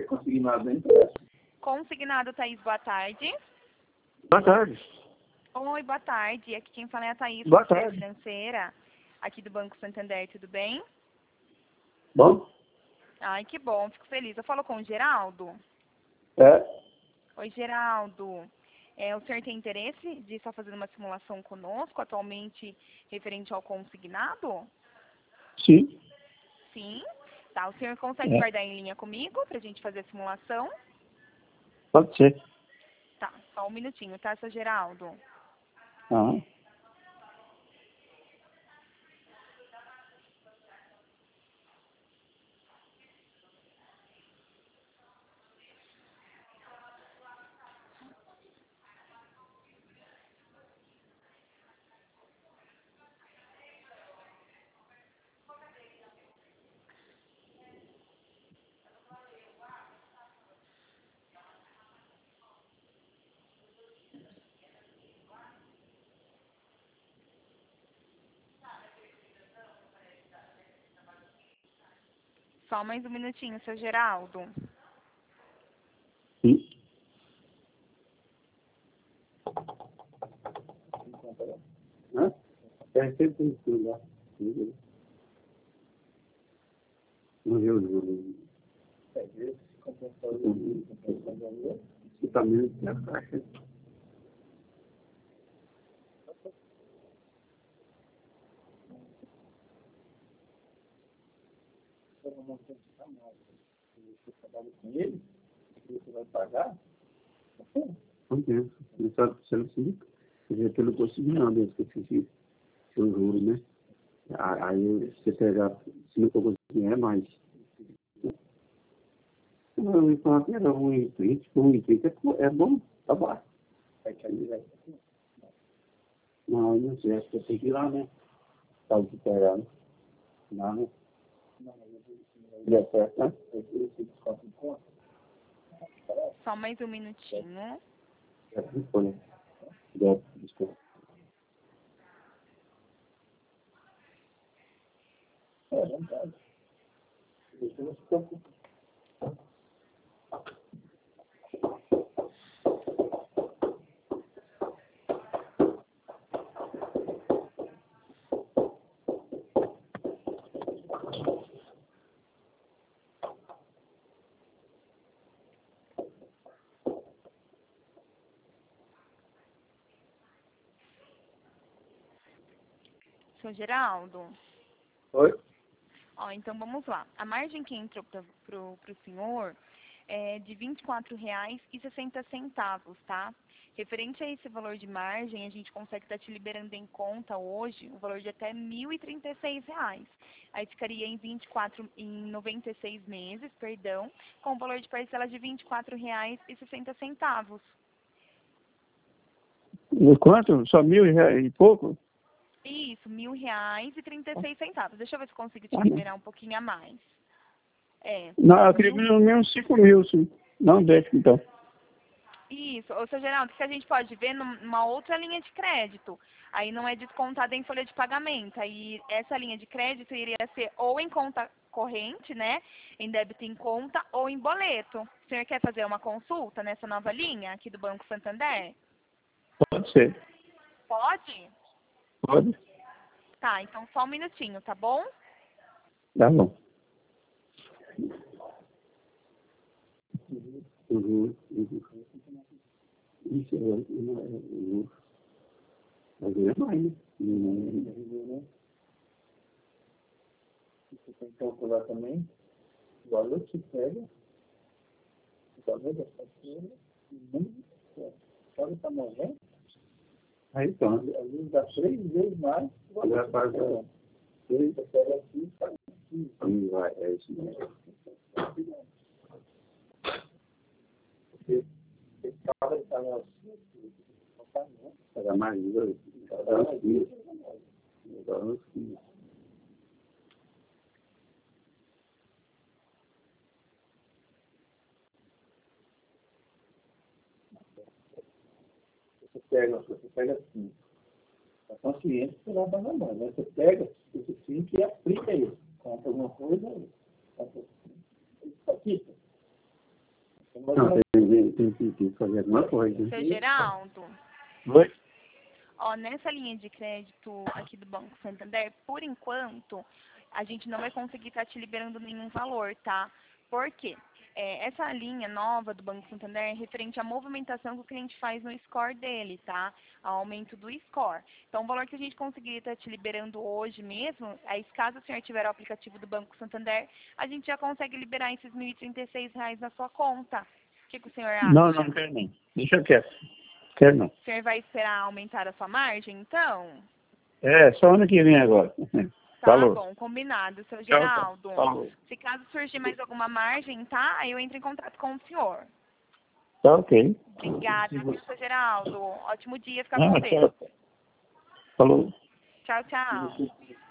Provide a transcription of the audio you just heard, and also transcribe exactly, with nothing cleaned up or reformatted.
consignado, hein? Consignado, Thaís, boa tarde. Boa tarde. Oi, boa tarde. Aqui quem fala é a Thaís, Boa conselheira tarde. financeira, aqui do Banco Santander, tudo bem? Bom? Ai, que bom, fico feliz. Eu falo com o Geraldo. É. Oi, Geraldo. É, o senhor tem interesse de estar fazendo uma simulação conosco, atualmente referente ao consignado? Sim. Sim. Tá, o senhor consegue É. guardar em linha comigo para a gente fazer a simulação? Pode ser. Tá, só um minutinho, tá, seu Geraldo? Ah. Só mais um minutinho, seu Geraldo. Sim. Hã? É sempre isso lá. Não viu o juro. Equipamento da caixa. Você trabalha com ele, você vai pagar? Não penso. Ele sabe que você não se liga. Eu já não consegui nada, eu esqueci seu juro, né? Aí você pegar, se não for conseguir, é mais. Não, eu falo que era ruim, triste, ruim, triste é bom, tá bom. Não, eu não sei, acho que eu tenho que ir lá, né? Tá o que pegar, né? Não, né? Deu certo, né? Só mais um minutinho. Já ficou, né? Deu, desculpa. É verdade. Você não se preocupa. Seu Geraldo. Oi? Ó, então vamos lá. A margem que entrou para o senhor é de vinte e quatro reais e sessenta centavos, tá? Referente a esse valor de margem, a gente consegue estar te liberando em conta hoje o valor de até mil e trinta e seis reais. Aí ficaria em vinte e quatro, em noventa e seis meses, perdão, com o valor de parcela de vinte e quatro reais e sessenta centavos. Quanto? Só mil reais e pouco? Isso, mil reais e trinta e seis centavos. Deixa eu ver se eu consigo te Ah, não. liberar um pouquinho a mais. É. Não, eu queria Mil... pelo menos cinco mil, sim. Não deixa, então. Isso. Ô, seu Geraldo, que a gente pode ver numa outra linha de crédito. Aí não é descontada em folha de pagamento. Aí essa linha de crédito iria ser ou em conta corrente, né? Em débito em conta ou em boleto. O senhor quer fazer uma consulta nessa nova linha aqui do Banco Santander? Pode ser. Pode? Pode? Tá, então só um minutinho, tá bom? Tá bom. Uhum, uhum. Isso é, uhum. Mas é mais, né? Uhum. Você tem que calcular também o valor que pega, o valor da fatura, e muito certo. Sabe o tamanho? Aí então, às vezes dá três vezes mais, o valor que pega. Ele pega aqui e faz aqui. Não vai, é isso mesmo. Porque cada canal era mais dois, cada um filho. Cada um filho. Você pega, você pega assim, a consciência você vai dar na mão, né? Você pega esse cinco e aplica isso. Compra alguma coisa, compra isso aqui. coisa. Seu Geraldo, Oi? ó, nessa linha de crédito aqui do Banco Santander, por enquanto, a gente não vai conseguir estar te liberando nenhum valor, tá? Por quê? É, essa linha nova do Banco Santander é referente à movimentação que o cliente faz no score dele, tá? Ao aumento do score. Então, o valor que a gente conseguiria estar te liberando hoje mesmo, aí caso o senhor tiver o aplicativo do Banco Santander, a gente já consegue liberar esses mil e trinta e seis reais na sua conta. O que, que o senhor acha? Não, não quero não. Deixa quieto. Quero não. O senhor vai esperar aumentar a sua margem, então? É, só ano que vem agora. Tá Falou. bom, combinado, seu Tchau, Geraldo. tchau. Falou. Se caso surgir mais alguma margem, tá? Aí eu entro em contato com o senhor. Tá ok. Obrigada, viu, seu Geraldo? Ótimo dia, fica Ah, com Deus. tchau. Falou. Tchau, tchau.